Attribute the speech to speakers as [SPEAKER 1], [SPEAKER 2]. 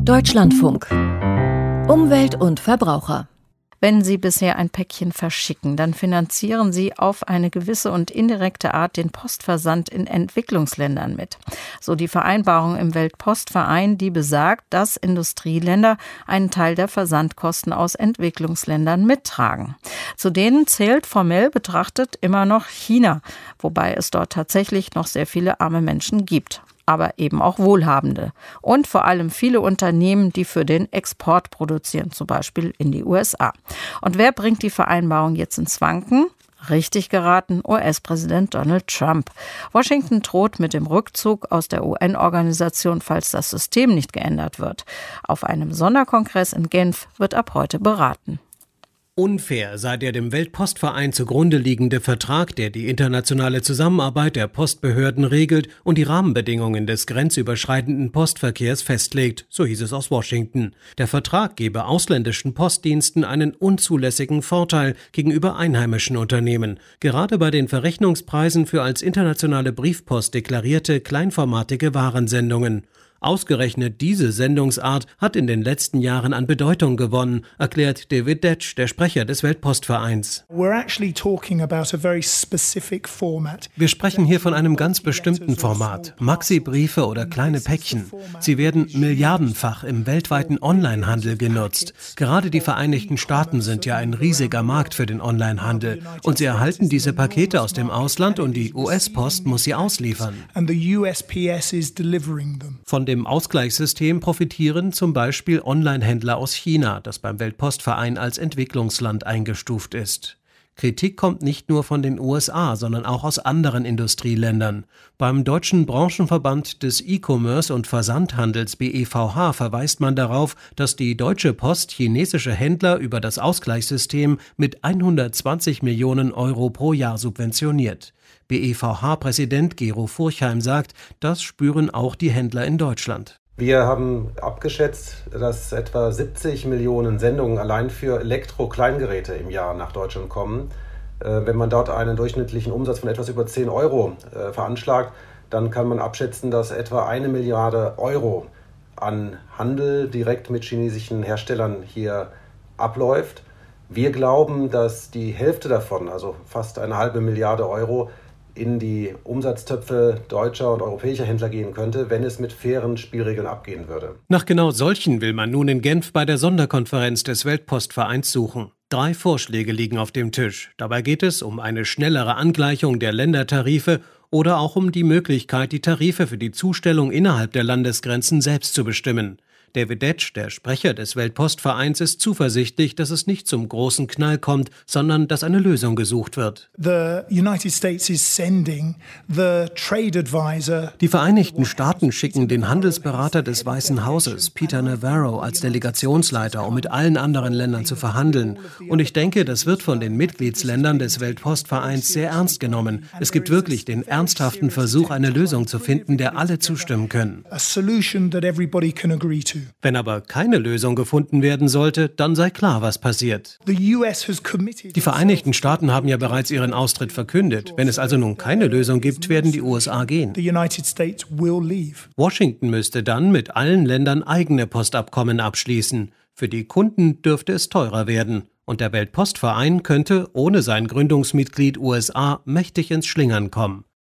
[SPEAKER 1] Deutschlandfunk. Umwelt und Verbraucher.
[SPEAKER 2] Wenn Sie bisher ein Päckchen verschicken, dann finanzieren Sie auf eine gewisse und indirekte Art den Postversand in Entwicklungsländern mit. So die Vereinbarung im Weltpostverein, die besagt, dass Industrieländer einen Teil der Versandkosten aus Entwicklungsländern mittragen. Zu denen zählt formell betrachtet immer noch China, wobei es dort tatsächlich noch sehr viele arme Menschen gibt. Aber eben auch Wohlhabende. Und vor allem viele Unternehmen, die für den Export produzieren, zum Beispiel in die USA. Und wer bringt die Vereinbarung jetzt ins Wanken? Richtig geraten, US-Präsident Donald Trump. Washington droht mit dem Rückzug aus der UN-Organisation, falls das System nicht geändert wird. Auf einem Sonderkongress in Genf wird ab heute beraten.
[SPEAKER 3] Unfair sei der dem Weltpostverein zugrunde liegende Vertrag, der die internationale Zusammenarbeit der Postbehörden regelt und die Rahmenbedingungen des grenzüberschreitenden Postverkehrs festlegt, so hieß es aus Washington. Der Vertrag gebe ausländischen Postdiensten einen unzulässigen Vorteil gegenüber einheimischen Unternehmen, gerade bei den Verrechnungspreisen für als internationale Briefpost deklarierte kleinformatige Warensendungen. Ausgerechnet diese Sendungsart hat in den letzten Jahren an Bedeutung gewonnen, erklärt David Detsch, der Sprecher des Weltpostvereins. Wir sprechen hier von einem ganz bestimmten Format, Maxi-Briefe oder kleine Päckchen. Sie werden milliardenfach im weltweiten Onlinehandel genutzt. Gerade die Vereinigten Staaten sind ja ein riesiger Markt für den Onlinehandel. Und sie erhalten diese Pakete aus dem Ausland und die US-Post muss sie ausliefern. Von dem Ausgleichssystem profitieren zum Beispiel Onlinehändler aus China, das beim Weltpostverein als Entwicklungsland eingestuft ist. Kritik kommt nicht nur von den USA, sondern auch aus anderen Industrieländern. Beim Deutschen Branchenverband des E-Commerce und Versandhandels BEVH verweist man darauf, dass die Deutsche Post chinesische Händler über das Ausgleichssystem mit 120 Millionen Euro pro Jahr subventioniert. BEVH-Präsident Gero Furchheim sagt, das spüren auch die Händler in Deutschland.
[SPEAKER 4] Wir haben abgeschätzt, dass etwa 70 Millionen Sendungen allein für Elektro-Kleingeräte im Jahr nach Deutschland kommen. Wenn man dort einen durchschnittlichen Umsatz von etwas über 10 Euro veranschlagt, dann kann man abschätzen, dass etwa 1 Milliarde Euro an Handel direkt mit chinesischen Herstellern hier abläuft. Wir glauben, dass die Hälfte davon, also fast 1,5 Milliarde Euro, in die Umsatztöpfe deutscher und europäischer Händler gehen könnte, wenn es mit fairen Spielregeln abgehen würde.
[SPEAKER 3] Nach genau solchen will man nun in Genf bei der Sonderkonferenz des Weltpostvereins suchen. 3 Vorschläge liegen auf dem Tisch. Dabei geht es um eine schnellere Angleichung der Ländertarife oder auch um die Möglichkeit, die Tarife für die Zustellung innerhalb der Landesgrenzen selbst zu bestimmen. David Detsch, der Sprecher des Weltpostvereins, ist zuversichtlich, dass es nicht zum großen Knall kommt, sondern dass eine Lösung gesucht wird. Die Vereinigten Staaten schicken den Handelsberater des Weißen Hauses, Peter Navarro, als Delegationsleiter, um mit allen anderen Ländern zu verhandeln. Und ich denke, das wird von den Mitgliedsländern des Weltpostvereins sehr ernst genommen. Es gibt wirklich den ernsthaften Versuch, eine Lösung zu finden, der alle zustimmen können. Wenn aber keine Lösung gefunden werden sollte, dann sei klar, was passiert. Die Vereinigten Staaten haben ja bereits ihren Austritt verkündet. Wenn es also nun keine Lösung gibt, werden die USA gehen. Washington müsste dann mit allen Ländern eigene Postabkommen abschließen. Für die Kunden dürfte es teurer werden. Und der Weltpostverein könnte ohne sein Gründungsmitglied USA mächtig ins Schlingern kommen.